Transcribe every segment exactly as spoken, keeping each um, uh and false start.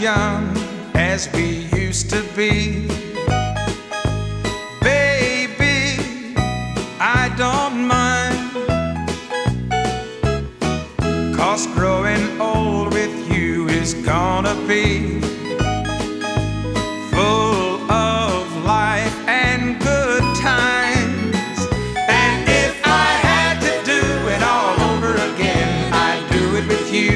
young as we used to be. Baby, I don't mind, 'cause growing old with you is gonna be full of life and good times. And if I had to do it all over again, I'd do it with you.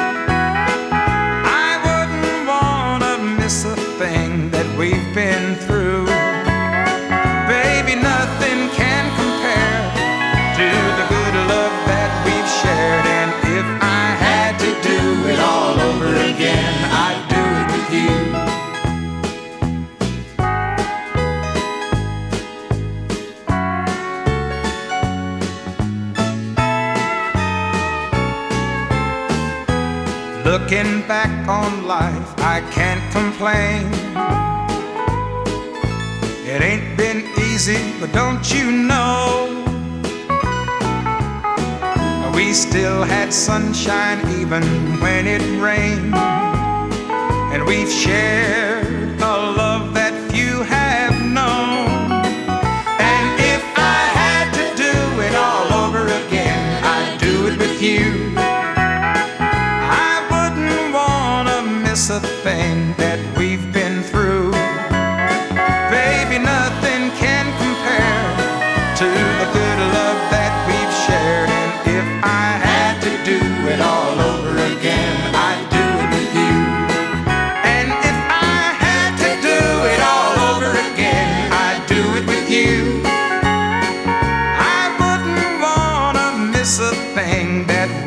I wouldn't wanna miss a thing that we've been through. Baby, nothing can compare to the good love that we've shared. And if I had to do it all over again, I'd do it with you. Looking back on life, I can't complain. It ain't been easy, but don't you know, we still had sunshine even when it rained. And we've shared a love that few have known. And if I had to do it all over again, I'd do it with you. A thing that we've been through. Baby, nothing can compare to the good love that we've shared. And if I had to do it all over again, I'd do it with you. And if I had to do it all over again, I'd do it with you. I wouldn't wanna miss a thing that